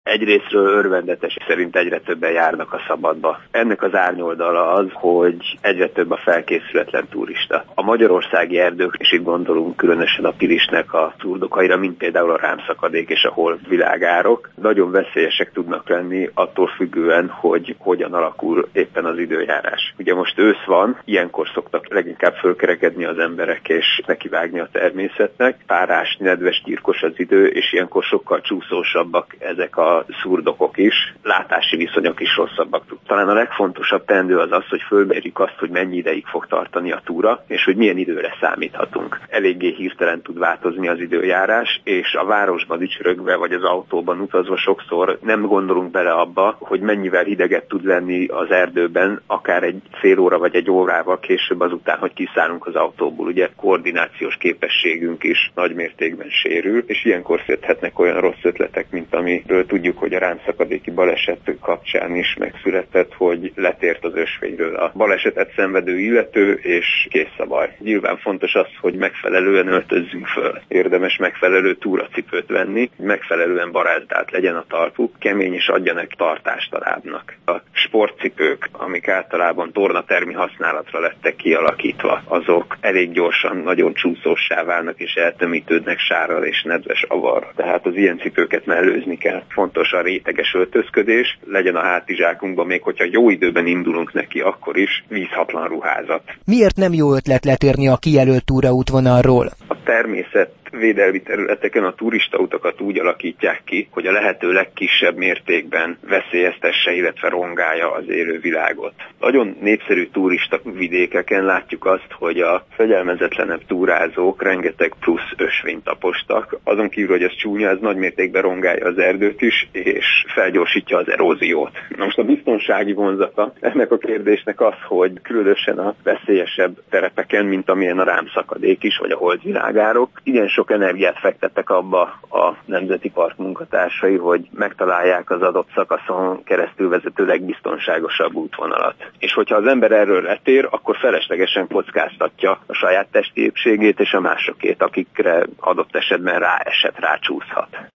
Egyrészről örvendetes, szerint egyre többen járnak a szabadba. Ennek az árnyoldala az, hogy egyre több a felkészületlen turista. A magyarországi erdők, és itt gondolunk különösen a Pilisnek a szurdokaira, mint például a Rámszakadék és a Holdvilágárok, nagyon veszélyesek tudnak lenni attól függően, hogy hogyan alakul éppen az időjárás. Ugye most ősz van, ilyenkor szoktak leginkább fölkerekedni az emberek és nekivágni a természetnek. Párás, nedves, gyirkos az idő, és ilyenkor sokkal csúszósabbak ezek a szurdokok is, látási viszonyok is rosszabbak. Talán a legfontosabb teendő az az, hogy fölmérjük azt, hogy mennyi ideig fog tartani a túra, és hogy milyen időre számíthatunk. Eléggé hirtelen tud változni az időjárás, és a városban ücsörögve vagy az autóban utazva sokszor nem gondolunk bele abba, hogy mennyivel hidegebb tud lenni az erdőben, akár egy fél óra vagy egy órával később azután, hogy kiszállunk az autóból. Ugye koordinációs képességünk is nagy mértékben sérül, és ilyenkor születhetnek olyan rossz ötletek, mint amiről tudjuk, hogy a rámszakadéki baleset kapcsán is megszületett, hogy letért az ösvényről a balesetet szenvedő illető, és kész a baj. Nyilván fontos az, hogy megfelelően öltözzünk föl. Érdemes megfelelő túracipőt venni, megfelelően barázdált legyen a talpuk, kemény és adjanak tartást a lábnak. A sportcipők, amik általában tornatermi használatra lettek kialakítva, azok elég gyorsan nagyon csúszóssá válnak és eltömítődnek sárral és nedves avarra. Tehát az ilyen cipőket mellőzni kell. Fontos a réteges öltözködés, legyen a hátizsákunkban, még hogyha jó időben indulunk neki, akkor is vízhatlan ruházat. Miért nem jó ötlet letérni a kijelölt túraútvonalról? A természetvédelmi területeken a turistautakat úgy alakítják ki, hogy a lehető legkisebb mértékben veszélyeztesse, illetve rongálja az élővilágot. Nagyon népszerű turista vidékeken látjuk azt, hogy a fegyelmezetlenebb túrázók rengeteg plusz ösvényt tapostak. Azon kívül, hogy ez csúnya, ez nagy mértékben rongálja az erdőt is, és felgyorsítja az eróziót. Na most a biztonsági vonzata ennek a kérdésnek az, hogy különösen a veszélyesebb terepeken, mint amilyen a Rámszakadék is, vagy a Holdvilágárok, igen sok energiát fektettek abba a Nemzeti Park munkatársai, hogy megtalálják az adott szakaszon keresztül vezető legbiztonságosabb útvonalat. És hogyha az ember erről letér, akkor feleslegesen kockáztatja a saját testi épségét és a másokét, akikre adott esetben rácsúszhat.